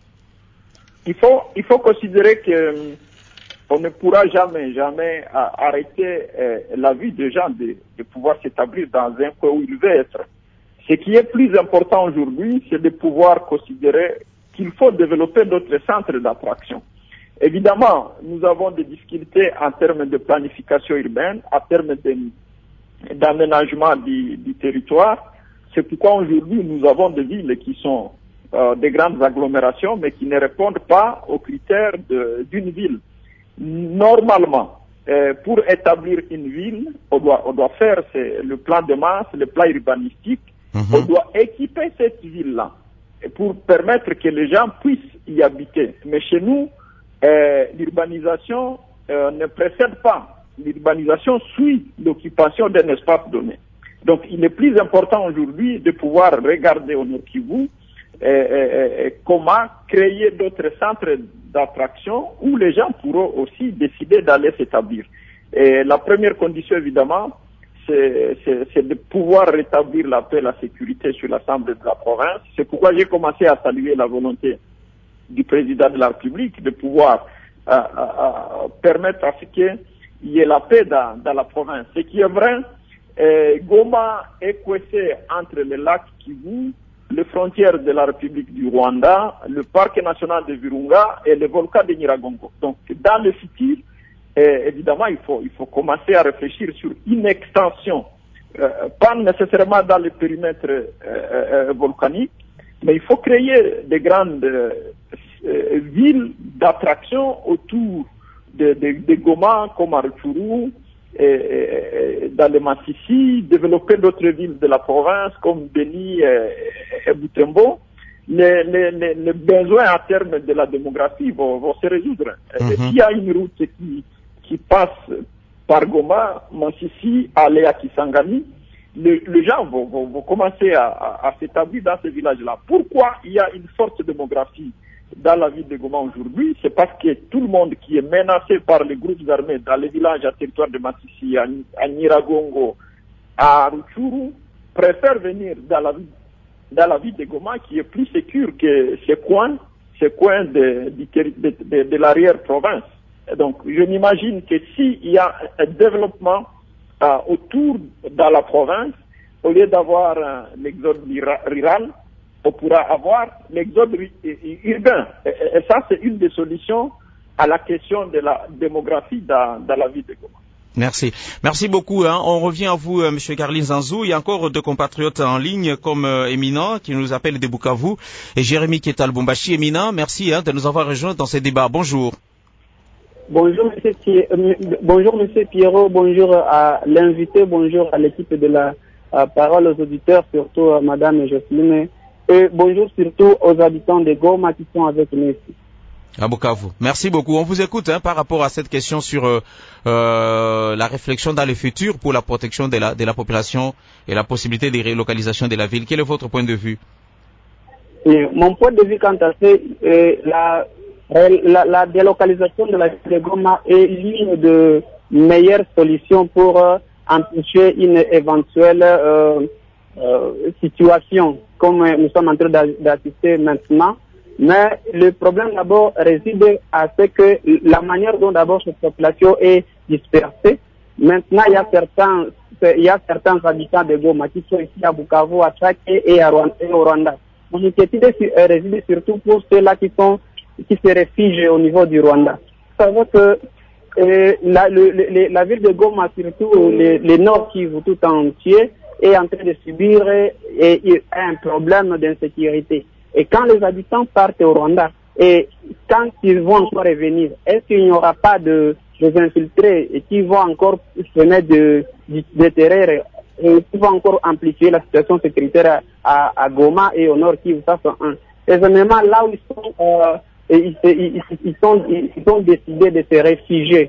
Il faut considérer que on ne pourra jamais arrêter la vie des gens de pouvoir s'établir dans un coin où ils veulent être. Ce qui est plus important aujourd'hui, c'est de pouvoir considérer qu'il faut développer d'autres centres d'attraction. Évidemment, nous avons des difficultés en termes de planification urbaine, en termes d'aménagement du territoire. C'est pourquoi aujourd'hui nous avons des villes qui sont des grandes agglomérations, mais qui ne répondent pas aux critères d'une ville. Normalement, pour établir une ville, on doit faire le plan de masse, le plan urbanistique. On doit équiper cette ville-là pour permettre que les gens puissent y habiter. Mais chez nous, l'urbanisation ne précède pas. L'urbanisation suit l'occupation d'un espace donné. Donc, il est plus important aujourd'hui de pouvoir regarder au Nord Kivu comment créer d'autres centres d'attraction où les gens pourront aussi décider d'aller s'établir. Et la première condition, évidemment, c'est de pouvoir rétablir la paix et la sécurité sur l'ensemble de la province. C'est pourquoi j'ai commencé à saluer la volonté du président de la République de pouvoir permettre à ce qu'il y ait la paix dans la province. Ce qui est vrai, Goma est coincé entre les lacs Kivu, les frontières de la République du Rwanda, le parc national de Virunga et le volcan de Nyiragongo. Donc, dans le futur, évidemment, il faut commencer à réfléchir sur une extension, pas nécessairement dans le périmètre volcanique, mais il faut créer des grandes villes d'attraction autour de Goma, comme à Rutshuru, dans le Massissi, développer d'autres villes de la province comme Beni et Butembo. Les besoins à terme de la démographie vont se résoudre. S'il y a une route qui passe par Goma, Massissi, aller à Kisangani, les gens vont commencer à s'établir dans ces villages-là. Pourquoi il y a une forte démographie dans la ville de Goma aujourd'hui? C'est parce que tout le monde qui est menacé par les groupes armés dans les villages à territoire de Massissi, à Nyiragongo, à Rutshuru, préfère venir dans la ville de Goma qui est plus sécure que ces coins de l'arrière-province. Donc, je m'imagine que s'il y a un développement autour de la province, au lieu d'avoir l'exode rural, on pourra avoir l'exode urbain. Et ça, c'est une des solutions à la question de la démographie dans la ville de Goma. Merci. Merci beaucoup. On revient à vous, M. Carlin Zanzou. Il y a encore deux compatriotes en ligne, comme Éminent, qui nous appelle de Bukavu, et Jérémy qui est à Lubumbashi. Éminent, merci de nous avoir rejoints dans ces débats. Bonjour. Bonjour, Monsieur Pierrot. Bonjour à l'invité. Bonjour à l'équipe de la parole aux auditeurs, surtout à Madame Jocelyne. Et bonjour surtout aux habitants de Goma qui sont avec nous ici. À Bukavu. Merci beaucoup. On vous écoute par rapport à cette question sur la réflexion dans le futur pour la protection de la population et la possibilité de relocalisation de la ville. Quel est votre point de vue? Mon point de vue quant à ça, la délocalisation de la ville de Goma est l'une de meilleures solutions pour empêcher une éventuelle situation comme nous sommes en train d'assister maintenant. Mais le problème d'abord réside à ce que la manière dont d'abord cette population est dispersée. Maintenant, il y a certains habitants de Goma qui sont ici à Bukavu, à Tchak et au Rwanda. Mon inquiétude réside surtout pour ceux-là qui se réfugient au niveau du Rwanda. Vous savez que la ville de Goma, surtout le Nord Kivu tout entier, est en train de subir un problème d'insécurité. Et quand les habitants partent au Rwanda, et quand ils vont encore revenir, est-ce qu'il n'y aura pas des infiltrés qui vont encore semer de terreur et qui vont encore amplifier la situation sécuritaire à Goma et au Nord Kivu? Ça, c'est un. Évidemment, là où ils sont décidés de se réfugier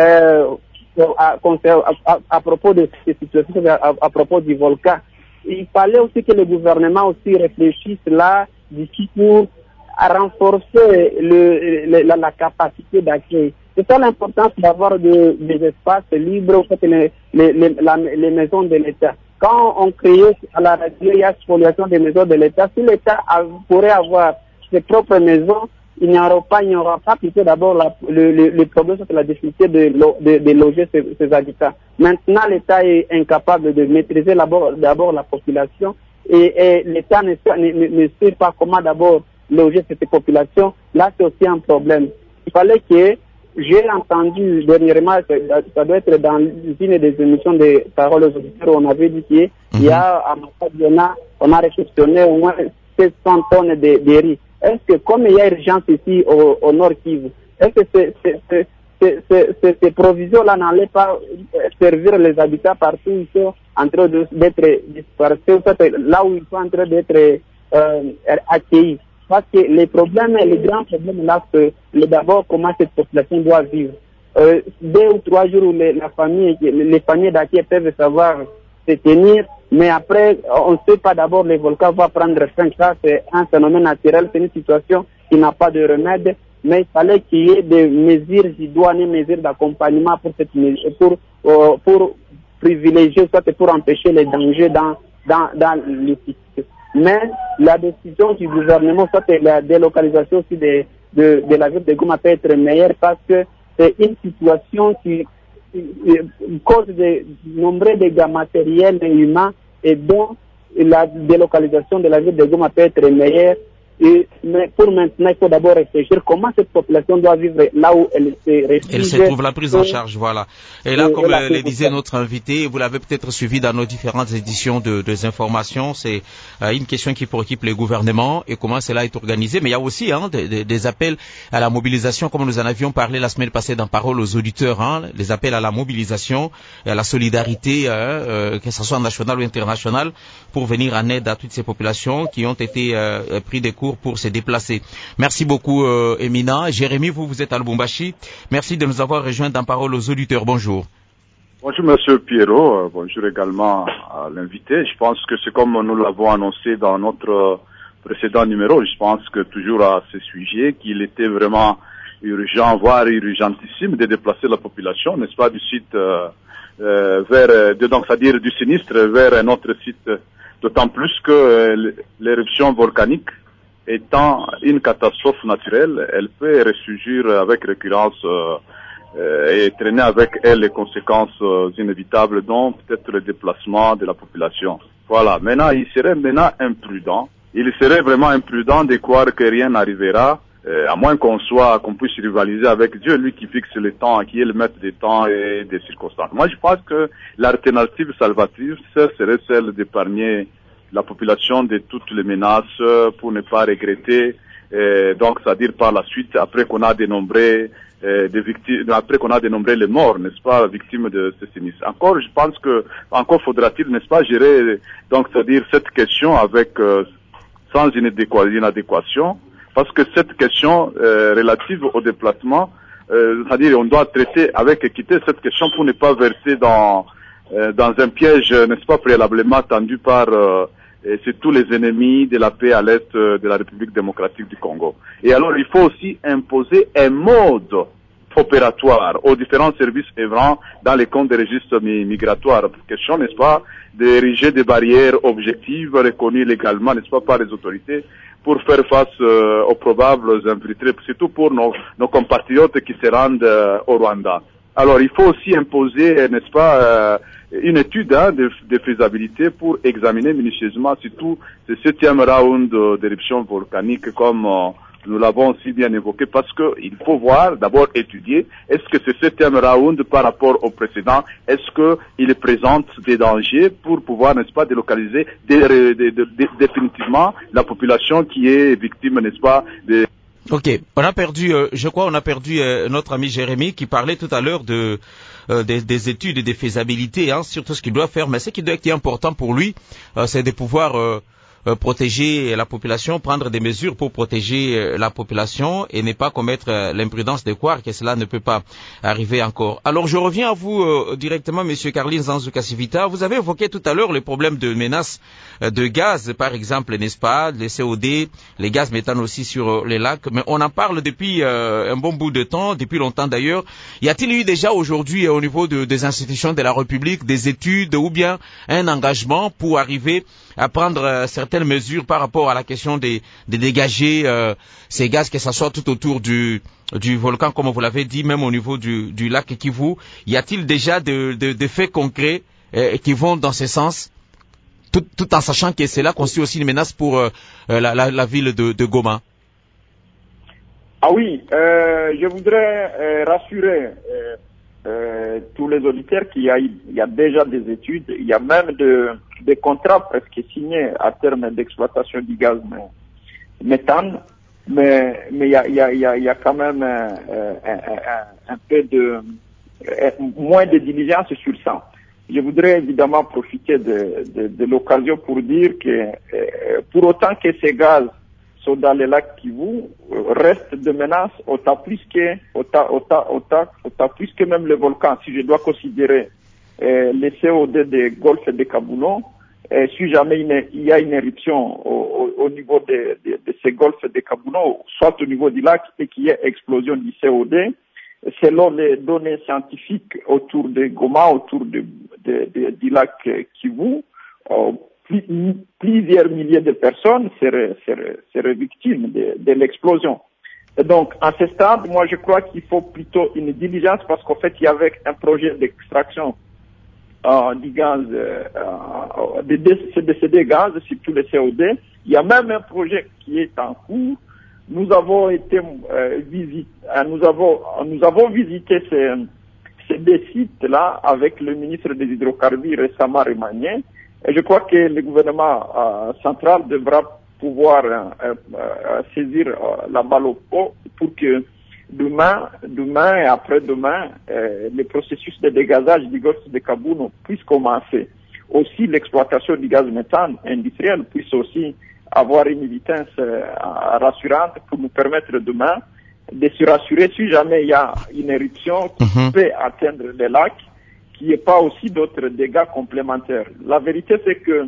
à propos de ces situations, à propos du volcan. Il fallait aussi que le gouvernement aussi réfléchisse là d'ici pour renforcer la capacité d'accueil. C'est ça l'importance d'avoir des espaces libres, en fait, les maisons de l'État. Quand on crée à la radio, il y a spoliation des maisons de l'État. Si l'État pourrait avoir ses propres maisons, il n'y aura pas plutôt d'abord le problème sur la difficulté de loger ces habitants. Maintenant, l'État est incapable de maîtriser d'abord la population et l'État ne sait pas comment d'abord loger cette population. Là, c'est aussi un problème. Il fallait que j'ai entendu dernièrement, ça doit être dans une des émissions de Paroles aux auditeurs, on avait dit qu'il y a à Matadiana, on a réceptionné au moins 700 tonnes de riz. Est-ce que comme il y a urgence ici au Nord Kivu, est-ce que ces provisions-là n'allaient pas servir les habitants partout où ils sont en train d'être dispersés, là où ils sont en train d'être accueillis? Parce que les grands problèmes là, c'est d'abord comment cette population doit vivre. 2 ou 3 jours où les familles d'accueil peuvent savoir se tenir, mais après, on ne sait pas d'abord les volcans vont prendre fin. Ça, c'est un phénomène naturel, c'est une situation qui n'a pas de remède, mais il fallait qu'il y ait des mesures idoines, mesures d'accompagnement pour privilégier, soit pour empêcher les dangers dans le site. Mais la décision du gouvernement, soit la délocalisation aussi de la ville de Goma peut être meilleure parce que c'est une situation qui cause de nombreux dégâts matériels et humains et donc la délocalisation de la ville de Goma peut être meilleure. Mais pour maintenant, il faut d'abord réfléchir comment cette population doit vivre là où elle se réfugie. Elle se trouve, la prise en charge, voilà. Et là, comme le disait notre invité, vous l'avez peut-être suivi dans nos différentes éditions des informations, c'est une question qui préoccupe les gouvernements et comment cela est organisé. Mais il y a aussi des appels à la mobilisation, comme nous en avions parlé la semaine passée dans Parole aux auditeurs, les appels à la mobilisation, à la solidarité, que ce soit nationale ou internationale, pour venir en aide à toutes ces populations qui ont été pris des cours pour se déplacer. Merci beaucoup Emina. Jérémy, vous êtes à Lubumbashi. Merci de nous avoir rejoints dans Parole aux auditeurs. Bonjour. Bonjour Monsieur Pierrot. Bonjour également à l'invité. Je pense que c'est comme nous l'avons annoncé dans notre précédent numéro. Je pense que toujours à ce sujet qu'il était vraiment urgent, voire urgentissime de déplacer la population, n'est-ce pas, du site donc c'est-à-dire du sinistre vers un autre site, d'autant plus que l'éruption volcanique étant une catastrophe naturelle, elle peut ressurgir avec récurrence et traîner avec elle les conséquences inévitables, dont peut-être le déplacement de la population. Voilà. Maintenant, il serait imprudent. Il serait vraiment imprudent de croire que rien n'arrivera, à moins qu'on puisse rivaliser avec Dieu, lui qui fixe le temps, qui est le maître des temps et des circonstances. Moi, je pense que l'alternative salvatrice serait celle d'épargner la population de toutes les menaces pour ne pas regretter, donc c'est-à-dire par la suite, après qu'on a dénombré des victimes, après qu'on a dénombré les morts, n'est-ce pas, victimes de ce sinistre. Encore, je pense que encore faudra-t-il, n'est-ce pas, gérer donc c'est-à-dire cette question avec sans inadéquation, parce que cette question relative au déplacement, c'est-à-dire on doit traiter avec équité cette question pour ne pas verser dans un piège, n'est-ce pas, préalablement tendu par c'est tous les ennemis de la paix à l'est de la République démocratique du Congo. Et alors, il faut aussi imposer un mode opératoire aux différents services œuvrant dans les comptes des registres migratoires. Question, n'est-ce pas, d'ériger des barrières objectives reconnues légalement, n'est-ce pas, par les autorités pour faire face aux probables infiltrés, surtout pour nos compatriotes qui se rendent au Rwanda. Alors, il faut aussi imposer, n'est-ce pas, une étude de faisabilité pour examiner minutieusement surtout ce 7e round d'éruption volcanique comme nous l'avons si bien évoqué, parce que il faut voir, d'abord étudier, est-ce que ce 7e round par rapport au précédent, est-ce que il présente des dangers pour pouvoir, n'est-ce pas, délocaliser définitivement la population qui est victime, n'est-ce pas, de... Ok, on a perdu notre ami Jérémy qui parlait tout à l'heure des études et des faisabilités, sur tout ce qu'il doit faire. Mais ce qui est important pour lui, c'est de pouvoir protéger la population, prendre des mesures pour protéger la population et ne pas commettre l'imprudence de croire que cela ne peut pas arriver encore. Alors je reviens à vous directement, Monsieur Carlin Zanzou-Kassivita. Vous avez évoqué tout à l'heure les problèmes de menaces de gaz, par exemple, n'est-ce pas, les COD, les gaz méthane aussi sur les lacs, mais on en parle depuis un bon bout de temps, depuis longtemps d'ailleurs. Y a-t-il eu déjà aujourd'hui au niveau des institutions de la République des études ou bien un engagement pour arriver à prendre certaines mesures par rapport à la question de dégager ces gaz, que ça soit tout autour du volcan, comme vous l'avez dit, même au niveau du lac Kivu? Y a-t-il déjà des faits concrets qui vont dans ce sens, tout en sachant que cela constitue aussi une menace pour la ville de Goma? Ah oui, je voudrais rassurer tous les auditeurs qu'il y a déjà des études, il y a même des contrats presque signés à terme d'exploitation du gaz méthane, mais il y a quand même un peu de moins de diligence sur ça. Je voudrais évidemment profiter de l'occasion pour dire que pour autant que ces gaz sont dans les lacs Kivu, restent de menace autant plus que même le volcan. Si je dois considérer les CO2 des golfes de Kaboulon, si jamais il y a une éruption au niveau de ces golfes de Kaboulon, soit au niveau du lac, et qu'il y ait explosion du CO2, selon les données scientifiques autour de Goma, autour du lac Kivu, plusieurs milliers de personnes seraient victimes de l'explosion. Et donc, à ce stade, moi, je crois qu'il faut plutôt une diligence parce qu'en fait, il y avait un projet d'extraction du gaz, de gaz, surtout le CO2. Il y a même un projet qui est en cours. Nous avons été nous avons visité ces deux sites-là avec le ministre des Hydrocarbures récemment remanié. Et je crois que le gouvernement central devra pouvoir saisir la balle au pot pour que demain et après-demain, le processus de dégazage du golfe de Kaboulon puisse commencer. Aussi, l'exploitation du gaz méthane industriel puisse aussi avoir une vitesse rassurante pour nous permettre demain de se rassurer si jamais il y a une éruption qui peut atteindre les lacs, qu'il n'y ait pas aussi d'autres dégâts complémentaires. La vérité, c'est que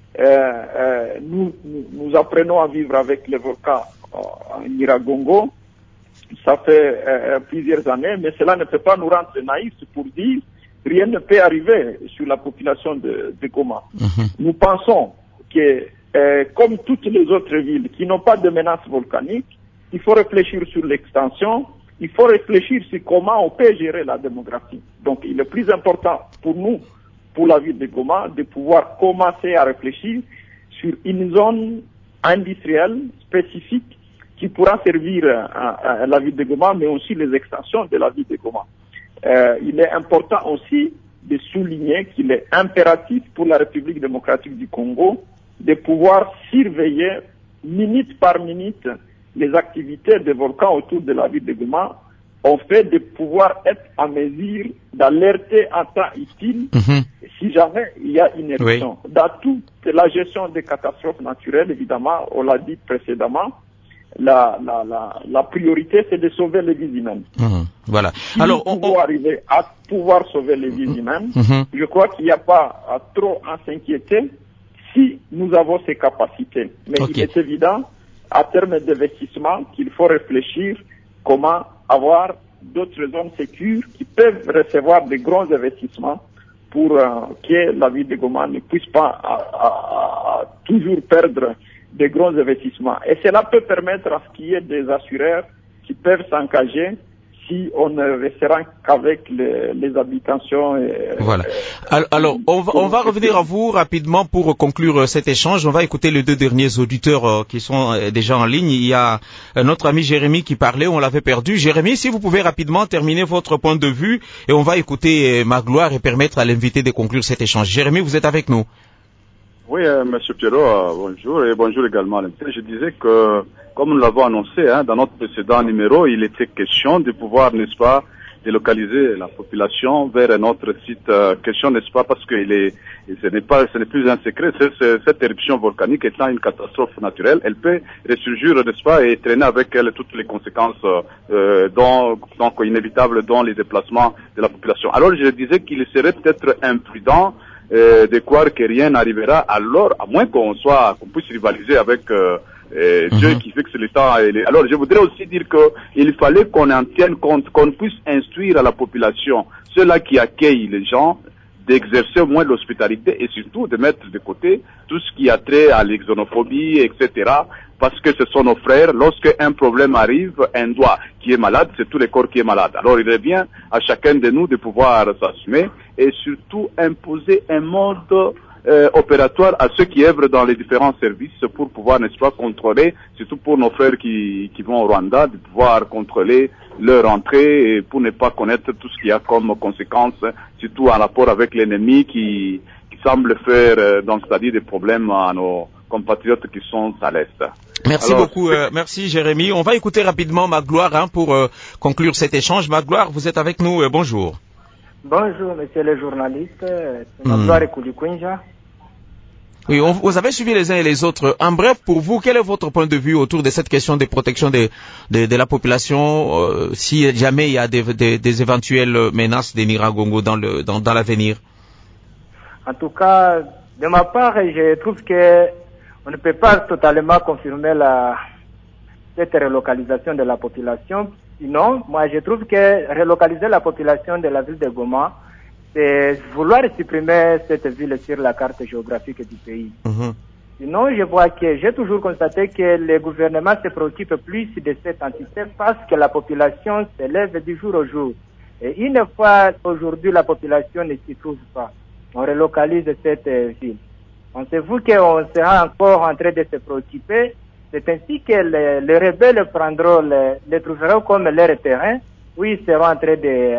nous apprenons à vivre avec les volcans en Nyiragongo. Ça fait plusieurs années, mais cela ne peut pas nous rendre naïfs pour dire rien ne peut arriver sur la population de Goma. Nous pensons que, comme toutes les autres villes qui n'ont pas de menace volcanique, il faut réfléchir sur l'extension, il faut réfléchir sur comment on peut gérer la démographie. Donc, il est plus important pour nous, pour la ville de Goma, de pouvoir commencer à réfléchir sur une zone industrielle spécifique qui pourra servir à la ville de Goma, mais aussi les extensions de la ville de Goma. Il est important aussi de souligner qu'il est impératif pour la République démocratique du Congo de pouvoir surveiller minute par minute les activités des volcans autour de la ville de Goma, ont fait de pouvoir être en mesure d'alerter en temps utile si jamais il y a une éruption. Oui. Dans toute la gestion des catastrophes naturelles, évidemment, on l'a dit précédemment, la priorité, c'est de sauver les vies humaines. Voilà. Si alors, on peut arriver à pouvoir sauver les vies humaines, je crois qu'il n'y a pas à trop à s'inquiéter si nous avons ces capacités. Mais il est évident, à terme d'investissement, qu'il faut réfléchir comment avoir d'autres zones sécures qui peuvent recevoir de grands investissements pour que la ville de Goma ne puisse pas toujours perdre de grands investissements. Et cela peut permettre à ce qu'il y ait des assureurs qui peuvent s'engager si on ne restera qu'avec les habitations. Voilà. Alors, on va revenir à vous rapidement pour conclure cet échange. On va écouter les deux derniers auditeurs qui sont déjà en ligne. Il y a notre ami Jérémy qui parlait, on l'avait perdu. Jérémy, si vous pouvez rapidement terminer votre point de vue et on va écouter Magloire et permettre à l'invité de conclure cet échange. Jérémy, vous êtes avec nous. Oui, Monsieur Pierrot, bonjour et bonjour également à l'invité. Je disais que, comme nous l'avons annoncé dans notre précédent numéro, il était question de pouvoir, n'est-ce pas, délocaliser la population vers un autre site. Question, n'est-ce pas, parce que ce n'est plus un secret. Cette éruption volcanique étant une catastrophe naturelle, elle peut ressurgir, n'est-ce pas, et traîner avec elle toutes les conséquences donc inévitables dans les déplacements de la population. Alors, je disais qu'il serait peut-être imprudent de croire que rien n'arrivera, alors à moins qu'on puisse rivaliser avec Dieu qui fixe le temps. Alors je voudrais aussi dire qu'il fallait qu'on en tienne compte, qu'on puisse instruire à la population, ceux-là qui accueillent les gens, d'exercer au moins l'hospitalité et surtout de mettre de côté tout ce qui a trait à l'exonophobie, etc. Parce que ce sont nos frères. Lorsque un problème arrive, un doigt qui est malade, c'est tout le corps qui est malade. Alors il revient à chacun de nous de pouvoir s'assumer et surtout imposer un mode opératoire à ceux qui œuvrent dans les différents services pour pouvoir, n'est-ce pas, contrôler, surtout pour nos frères qui vont au Rwanda, de pouvoir contrôler leur entrée et pour ne pas connaître tout ce qu'il y a comme conséquence, surtout en rapport avec l'ennemi qui semble faire, donc, c'est-à-dire des problèmes à nos compatriotes qui sont à l'Est. Merci beaucoup, merci Jérémy. On va écouter rapidement Magloire pour conclure cet échange. Magloire, vous êtes avec nous, bonjour. Bonjour, monsieur le journaliste, c'est Magloire Koulikunja. Oui, vous avez suivi les uns et les autres. En bref, pour vous, quel est votre point de vue autour de cette question de protection de la population, si jamais il y a des éventuelles menaces des Nyiragongo dans l'avenir? En tout cas, de ma part, je trouve que on ne peut pas totalement confirmer cette relocalisation de la population. Sinon, moi, je trouve que relocaliser la population de la ville de Goma, c'est vouloir supprimer cette ville sur la carte géographique du pays. Sinon, je vois que j'ai toujours constaté que le gouvernement se préoccupe plus de cette entité parce que la population s'élève du jour au jour. Et une fois aujourd'hui, la population ne s'y trouve pas. On relocalise cette ville. Pensez-vous qu'on sera encore en train de se préoccuper? C'est ainsi que les rebelles prendront, les trouveront comme leur terrain, où ils seront en train de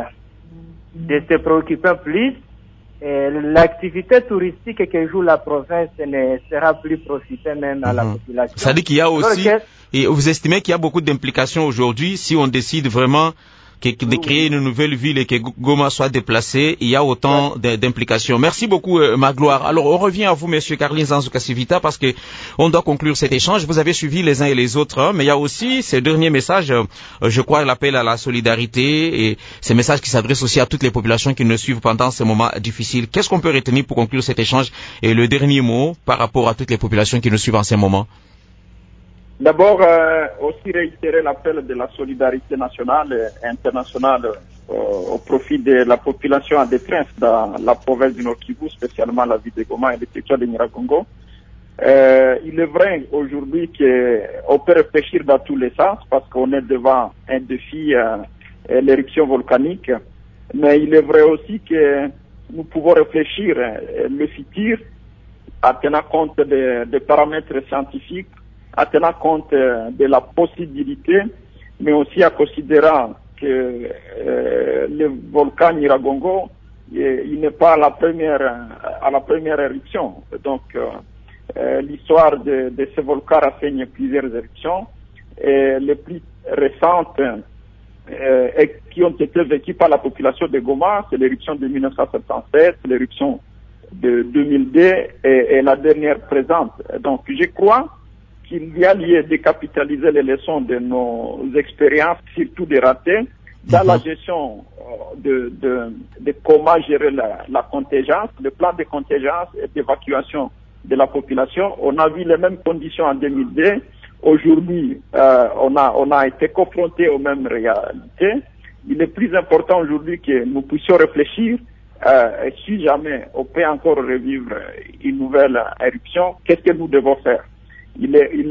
se préoccuper plus. Et l'activité touristique que joue la province ne sera plus profitée même à la population. Ça dit qu'il y a aussi, et vous estimez qu'il y a beaucoup d'implications aujourd'hui, si on décide vraiment de créer une nouvelle ville et que Goma soit déplacée, il y a autant d'implications. Merci beaucoup, Magloire. Alors, on revient à vous, monsieur Carlin Zanzou-Kassivita, parce que on doit conclure cet échange. Vous avez suivi les uns et les autres, mais il y a aussi ces derniers messages, je crois, l'appel à la solidarité et ces messages qui s'adressent aussi à toutes les populations qui nous suivent pendant ces moments difficiles. Qu'est-ce qu'on peut retenir pour conclure cet échange? Et le dernier mot par rapport à toutes les populations qui nous suivent en ces moments? D'abord, aussi réitérer l'appel de la solidarité nationale et internationale au profit de la population en détresse dans la province du Nord-Kivu, spécialement la ville de Goma et le territoire de Nyiragongo. Il est vrai aujourd'hui qu'on peut réfléchir dans tous les sens parce qu'on est devant un défi, l'éruption volcanique, mais il est vrai aussi que nous pouvons réfléchir le futur en tenant compte des paramètres scientifiques, en tenant compte de la possibilité, mais aussi en considérant que le volcan Nyiragongo, il n'est pas à la première éruption. Donc, l'histoire de ce volcan renseigne plusieurs éruptions, et les plus récentes qui ont été vécues par la population de Goma, c'est l'éruption de 1977, l'éruption de 2002 et la dernière présente. Donc, je crois qu'il y a lieu de capitaliser les leçons de nos expériences, surtout des ratés, dans la gestion de comment gérer la contingence, le plan de contingence et d'évacuation de la population. On a vu les mêmes conditions en 2002. Aujourd'hui, on a été confronté aux mêmes réalités. Il est plus important aujourd'hui que nous puissions réfléchir si jamais on peut encore revivre une nouvelle éruption, qu'est-ce que nous devons faire? Il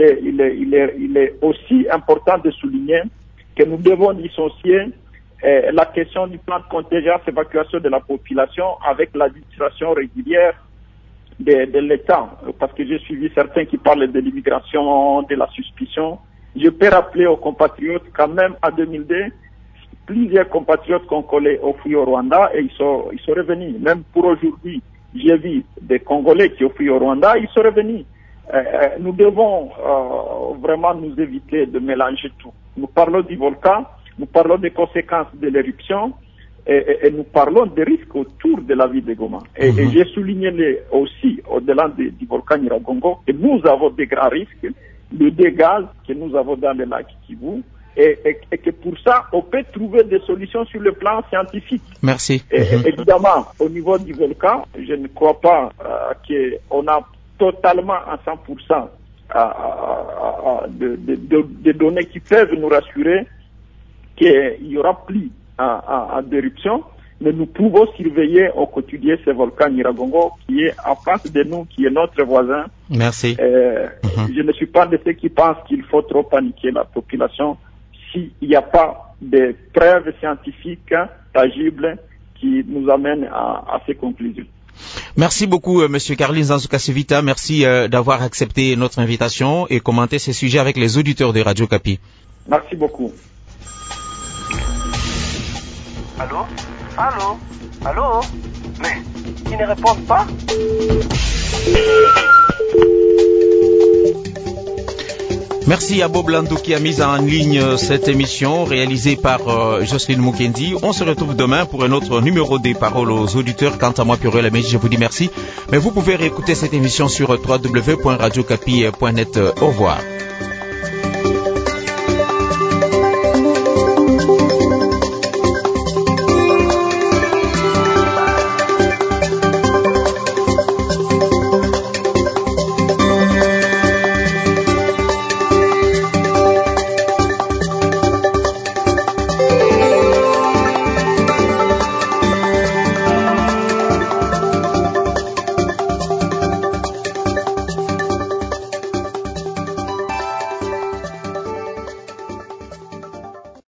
est aussi important de souligner que nous devons dissocier la question du plan de contingence évacuation de la population avec l'administration régulière de l'État, parce que j'ai suivi certains qui parlent de l'immigration, de la suspicion. Je peux rappeler aux compatriotes quand même en 2002, plusieurs compatriotes congolais ont fui au Rwanda et ils sont revenus. Même pour aujourd'hui, j'ai vu des Congolais qui ont fui au Rwanda, ils sont revenus. Nous devons vraiment nous éviter de mélanger tout. Nous parlons du volcan, nous parlons des conséquences de l'éruption et nous parlons des risques autour de la ville de Goma. Et j'ai souligné aussi, au-delà du volcan Nyiragongo, que nous avons des grands risques, le dégât que nous avons dans le lac Kivu, et que pour ça, on peut trouver des solutions sur le plan scientifique. Merci. Évidemment, au niveau du volcan, je ne crois pas qu'on a totalement à 100% de données qui peuvent nous rassurer qu'il y aura plus d'éruption, mais nous pouvons surveiller au quotidien ce volcan Nyiragongo qui est en face de nous, qui est notre voisin. Merci. Je ne suis pas de ceux qui pensent qu'il faut trop paniquer la population s'il n'y a pas de preuves scientifiques tangibles qui nous amènent à ces conclusions. Merci beaucoup, Monsieur Carlin Zanzouka-Sevita. Merci d'avoir accepté notre invitation et commenté ces sujets avec les auditeurs de Radio Kapi. Merci beaucoup. Allô? Allô? Allô? Mais ils ne répondent pas? Merci à Bob Landou qui a mis en ligne cette émission réalisée par Jocelyne Mukendi. On se retrouve demain pour un autre numéro des paroles aux auditeurs. Quant à moi, Pierre Lamèche, je vous dis merci. Mais vous pouvez réécouter cette émission sur www.radiocapi.net. Au revoir.